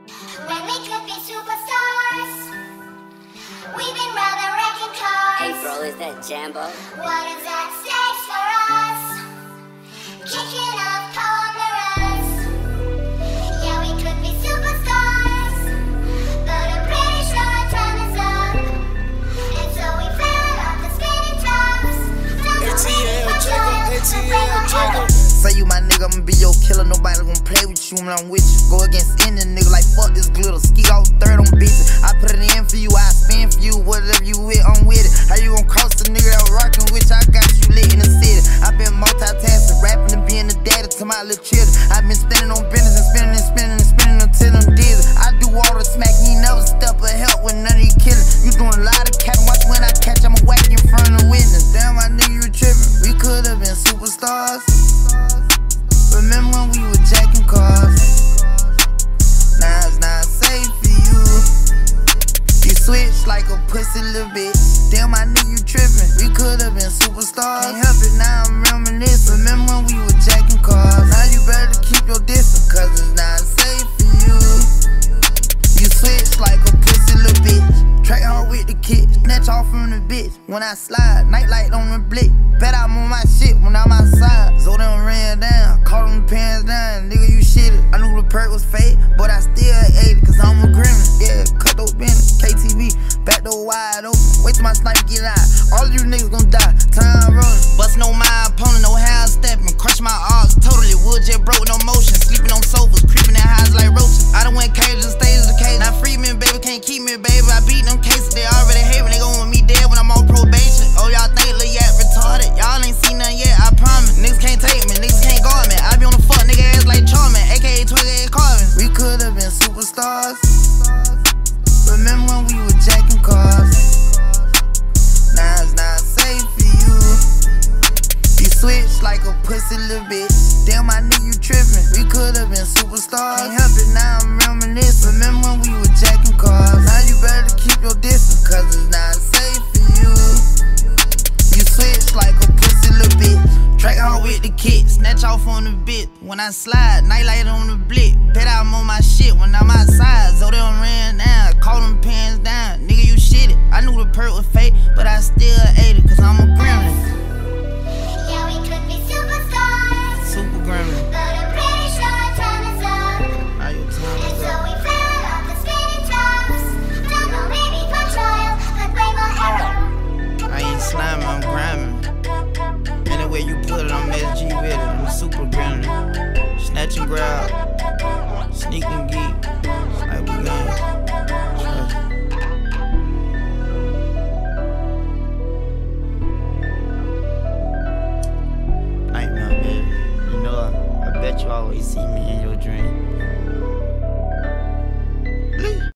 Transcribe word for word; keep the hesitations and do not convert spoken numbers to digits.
When we could be superstars, we've been rather wrecking cars. Hey bro, is that Jambo? What is at stake for us? Kicking off cold mirrors. Yeah, we could be superstars, but I'm pretty sure our time is up. And so we fell off the spinning tops. A T L Jacob, A T L Jacob. Say you my nigga, I'ma be your killer. Nobody gonna play with you when I'm with you. Go against any nigga like fuck this glitter. Ski off third on bitches. I put it in for you, I spin for you. Whatever you with, I'm with it. How you gon' cross the nigga that rockin' with you? I got you lit in the city. I been multitasking, rapping and being the daddy to my little children. I been spending on business and spending and spending and spending until I'm dizzy. I do all the smack, you never step or help with none of you killin'. You doing a lot of capping, watch when I catch, I'ma whack you in front of the witness. Damn, my nigga, you trippin'. We could've been superstars. Remember when we were jacking cars? Now it's not safe for you. You switch like a pussy little bitch. Damn, my nigga, you trippin'. We could've been superstars. Can't help it, now I'm reminiscing. Remember when we were jacking cars? Now you better keep your distance, cause it's not safe for you. You switch like a pussy little bitch. Track hard with the kid, snatch off from the bitch. When I slide, nightlight on the blick. Bet I'm on my shit when I'm outside. So them ran down, caught them pants down. Nigga, you shitted. I knew the perk was fake, but I still ate it, cause I'm a gremlin. Yeah, cut those bins, K T V, back door wide open. Wait till my sniper get out. All of you niggas gon' die, time rolling. Bustin' on my opponent, no hand stepping. Crush my arms totally, wood jet broke, no motion. Sleeping on sofas, creeping in highs like roaches. I done went cage to stage to cage. Now free me, baby, can't keep me, baby. I beat them cases, they already hate me. They gon' want me dead when I'm on probation. Oh, y'all think Lil Yak retarded? Y'all ain't seen nothing yet, I promise. Niggas can't take me, niggas can't guard me. I be on the fuck nigga ass like Charmin, aka twenty-eight Carvin. We could've been superstars. Remember when we were jacking cars? Now it's not safe for you. You switch like a pussy little bitch. Damn, my nigga, you trippin'. We could've been superstars. Can't help it, now I'm reminiscing. Remember when we were jacking cars? Now you better keep your distance, cause it's not safe for you. You switch like a pussy little bitch. Track hard with the kid, snatch off on the bit. When I slide, nightlight on the blick. Bet I'm on my shit when I'm outside. So they done ran down, caught them pants down. Nigga, you shitted. I knew the perk was fake, but I still ate it, cause I'm a gremlin. Yeah, we could be superstars, Super gremlin. but I'm pretty sure our time is up. Now your time And is so up. we fell off the spinning tops. Don't know, maybe for trial, but way more error. I ain't sliming, I'm grinding. Anyway you put it, I'm S G with it. I'm super grinding. Snatch and grab, sneak and geek. Like we gon' trust. Nightmare, baby. You know I, I bet you always see me in your dream.